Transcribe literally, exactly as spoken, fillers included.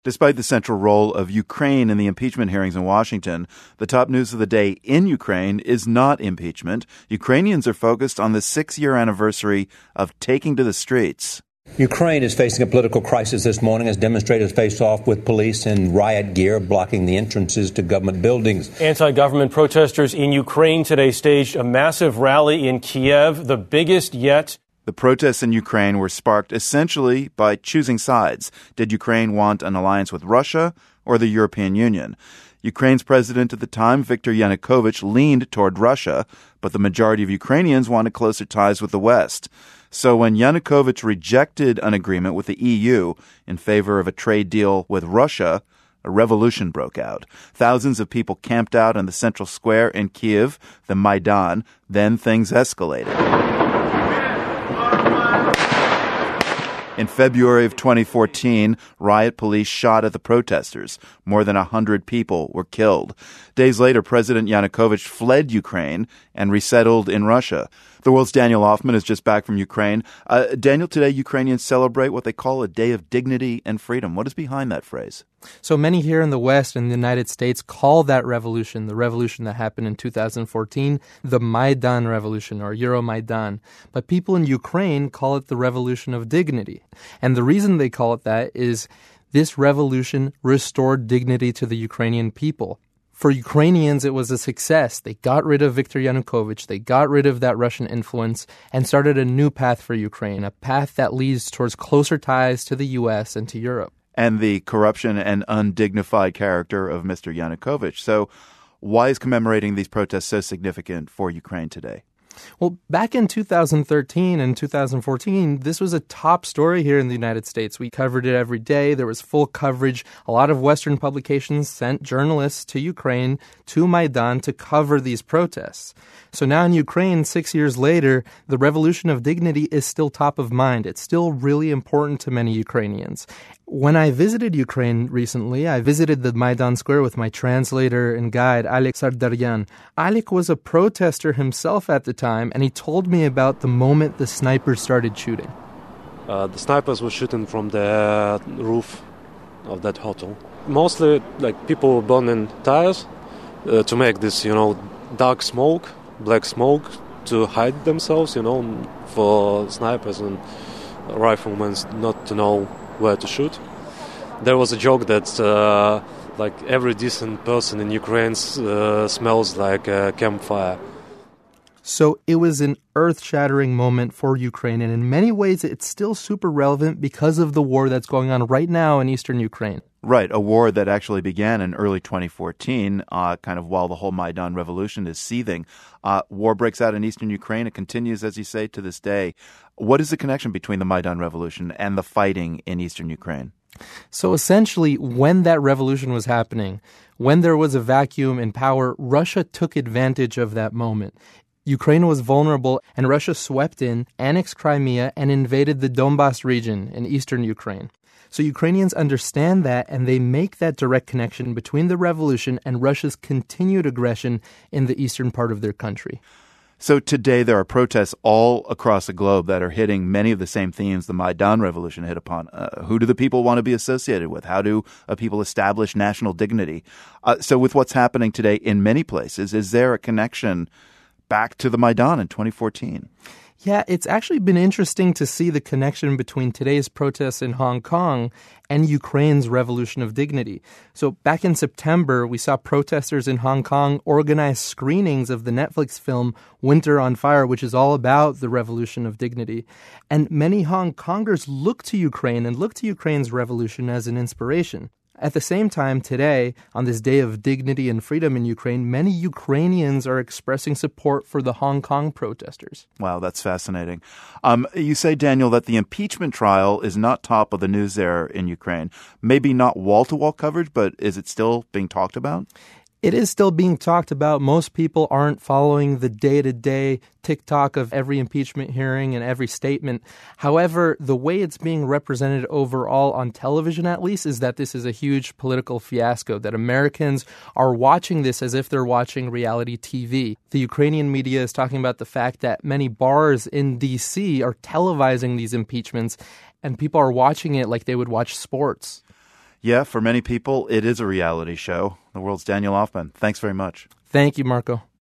Despite the central role of Ukraine in the impeachment hearings in Washington, the top news of the day in Ukraine is not impeachment. Ukrainians are focused on the six-year anniversary of taking to the streets. Ukraine is facing a political crisis this morning as demonstrators face off with police in riot gear blocking the entrances to government buildings. Anti-government protesters in Ukraine today staged a massive rally in Kiev, the biggest yet. The protests in Ukraine were sparked essentially by choosing sides. Did Ukraine want an alliance with Russia or the European Union? Ukraine's president at the time, Viktor Yanukovych, leaned toward Russia, but the majority of Ukrainians wanted closer ties with the West. So when Yanukovych rejected an agreement with the E U in favor of a trade deal with Russia, a revolution broke out. Thousands of people camped out in the central square in Kiev, the Maidan. Then things escalated. In February of twenty fourteen, riot police shot at the protesters. More than one hundred people were killed. Days later, President Yanukovych fled Ukraine and resettled in Russia. The world's Daniel Hoffman is just back from Ukraine. Uh, Daniel, today Ukrainians celebrate what they call a day of dignity and freedom. What is behind that phrase? So many here in the West and the United States call that revolution, the revolution that happened in two thousand fourteen, the Maidan Revolution or Euromaidan. But people in Ukraine call it the Revolution of Dignity. And the reason they call it that is this revolution restored dignity to the Ukrainian people. For Ukrainians, it was a success. They got rid of Viktor Yanukovych. They got rid of that Russian influence and started a new path for Ukraine, a path that leads towards closer ties to the U S and to Europe. And the corruption and undignified character of Mister Yanukovych. So why is commemorating these protests so significant for Ukraine today? Well, back in two thousand thirteen and two thousand fourteen, this was a top story here in the United States. We covered it every day. There was full coverage. A lot of Western publications sent journalists to Ukraine, to Maidan, to cover these protests. So now in Ukraine, six years later, the Revolution of Dignity is still top of mind. It's still really important to many Ukrainians. When I visited Ukraine recently, I visited the Maidan Square with my translator and guide, Alek Sardaryan. Alek was a protester himself at the time, and he told me about the moment the snipers started shooting. Uh, the snipers were shooting from the roof of that hotel. Mostly, like, people were burning tires uh, to make this, you know, dark smoke, black smoke, to hide themselves, you know, for snipers and riflemen not to know where to shoot. There was a joke that uh, like every decent person in Ukraine uh, smells like a campfire. So it was an earth-shattering moment for Ukraine, and in many ways it's still super relevant because of the war that's going on right now in eastern Ukraine. Right, a war that actually began in early twenty fourteen, uh, kind of while the whole Maidan revolution is seething. Uh, war breaks out in eastern Ukraine. It continues, as you say, to this day. What is the connection between the Maidan revolution and the fighting in eastern Ukraine? So essentially, when that revolution was happening, when there was a vacuum in power, Russia took advantage of that moment. Ukraine was vulnerable, and Russia swept in, annexed Crimea, and invaded the Donbas region in eastern Ukraine. So Ukrainians understand that, and they make that direct connection between the revolution and Russia's continued aggression in the eastern part of their country. So today there are protests all across the globe that are hitting many of the same themes the Maidan revolution hit upon. Uh, who do the people want to be associated with? How do uh, people establish national dignity? Uh, so with what's happening today in many places, is there a connection back to the Maidan in twenty fourteen? Yeah, it's actually been interesting to see the connection between today's protests in Hong Kong and Ukraine's Revolution of Dignity. So back in September, we saw protesters in Hong Kong organize screenings of the Netflix film Winter on Fire, which is all about the Revolution of Dignity. And many Hong Kongers look to Ukraine and look to Ukraine's revolution as an inspiration. At the same time, today, on this day of dignity and freedom in Ukraine, many Ukrainians are expressing support for the Hong Kong protesters. Wow, that's fascinating. Um, you say, Daniel, that the impeachment trial is not top of the news there in Ukraine. Maybe not wall-to-wall coverage, but is it still being talked about? It is still being talked about. Most people aren't following the day-to-day tick-tock of every impeachment hearing and every statement. However, the way it's being represented overall on television, at least, is that this is a huge political fiasco, that Americans are watching this as if they're watching reality T V. The Ukrainian media is talking about the fact that many bars in D C are televising these impeachments, and people are watching it like they would watch sports. Yeah, for many people, it is a reality show. The world's Daniel Hoffman. Thanks very much. Thank you, Marco.